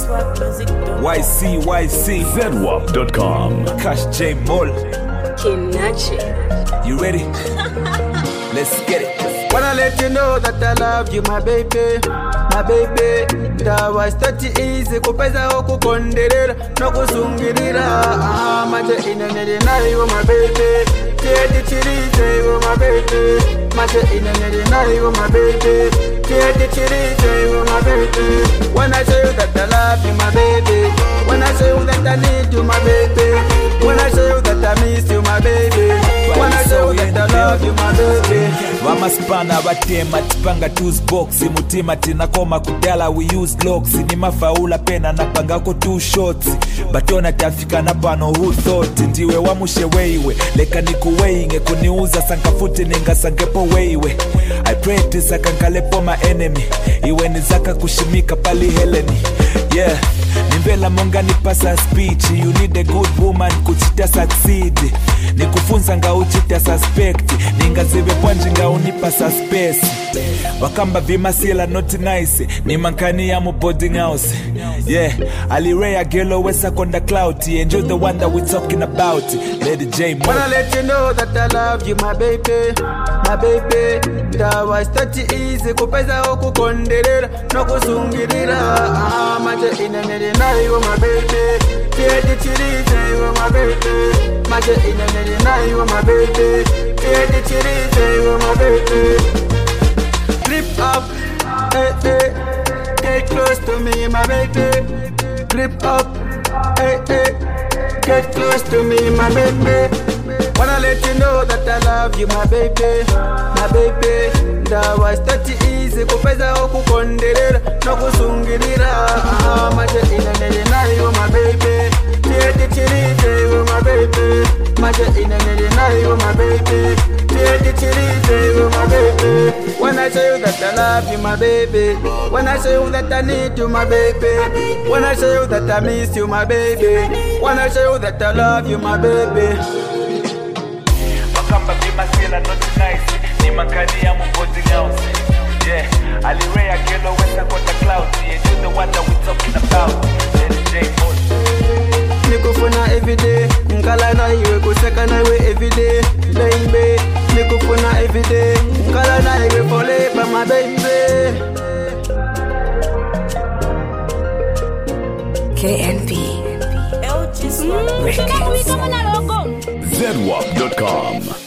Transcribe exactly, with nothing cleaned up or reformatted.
Y C Y C zedwap dot com. Cash J Mol. Kinachi. You ready? Let's get it. Wanna let you know that I love you, my baby, my baby. That was thirty easy, kupeza oku konderera, no kusungirira. Ah, maje inenere na you, my baby. Tiedi chirize you, my baby. Maje inenere na you, my baby. Tiedi chirize you, my baby. When I say you that I love you, my baby. When I say you that I need you, my baby. When I say you that I miss you, my baby. When I say you that I love you, my baby. Vamaspana batema tipanga tools box mutima tinakoma kudala we use locks ni mafaula pena napangako two shots batona tafika na pano who thought ndiwe wamushe weiwe leka nikuweinge kuniuza sankafuti ninga sangepo weiwe I practice akankalepo my enemy iwe nizaka kushimika pali Heleni yeah nimbela monga nipasa speech you need a good woman kuchita succeed nikufunza nga uchita suspect ninga zibe pwanji nga unipa space wakamba vimasila not nice ni mankani ya mu boarding house yeah alirea gelo wesa konda clout enjoy the one that we talking about Lady J Mo. Wanna let you know that I love you, my baby, my baby. That was thirty easy kupeza oku konderera no kusungirira. Ah, maje inenere na you, my baby. Tiedi chirize you, my baby. Maje inenere na you, my baby. Tiedi chirize you, my baby. Grip up, hey hey. Get close to me, my baby. Grip up, hey hey. Get close to me, my baby. Wanna let you know that I love you, my baby, my baby. That was thirty easy kupeza oku konderera no kusungirira. Ah, maje inenere na you, my baby. Tiedi chirize you, my baby. Maje inenere na you, my baby. Tiedi chirize you, my baby. When I say you that I love you, my baby. When I say you that I need you, my baby. When I say you that I miss you, my baby. When I say you that I love you, my baby. Wakamba vimasila not nice ni mankani ya mu boarding house yeah alirea gelo wesa konda clout enjoy the one that we talking about Lady J Mo. Nikufuna everyday, nkala na iwe kuseka na iwe everyday, baby. Nikufuna everyday, nkala na iwe forever, my baby. K N B. zedwap dot com.